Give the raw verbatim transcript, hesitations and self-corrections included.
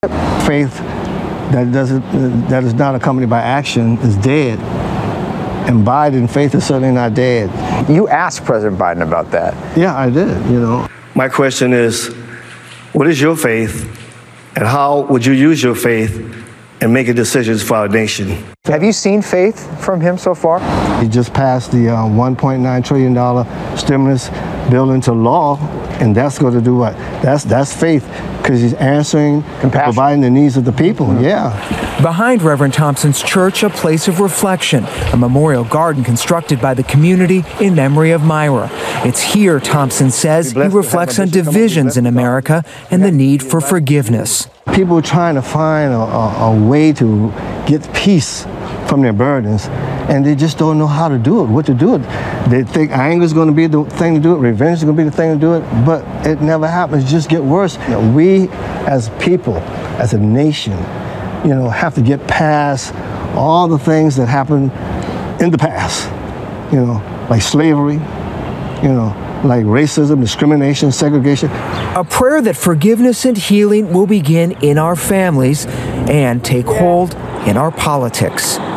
Faith that doesn't that is not accompanied by action is dead, and Biden faith is certainly not dead. You asked President Biden about that. Yeah, I did. You know, my question is, what is your faith, and how would you use your faith and make decisions for our nation? Have you seen faith from him so far? He just passed the uh, one point nine trillion dollar stimulus bill into law, and that's going to do what? That's that's faith, because he's answering, Compassion. providing the needs of the people. Mm-hmm. Yeah. Behind Reverend Thompson's church, a place of reflection, a memorial garden constructed by the community in memory of Myra. It's here, Thompson says, he reflects on divisions in America and the need for forgiveness. People are trying to find a, a, a way to get peace from their burdens, and they just don't know how to do it, what to do it. They think anger is going to be the thing to do it, revenge is going to be the thing to do it, but it never happens. It just get worse. You know, we as people, as a nation, you know, have to get past all the things that happened in the past, you know, like slavery, you know, like racism, discrimination, segregation. A prayer that forgiveness and healing will begin in our families and take hold in our politics.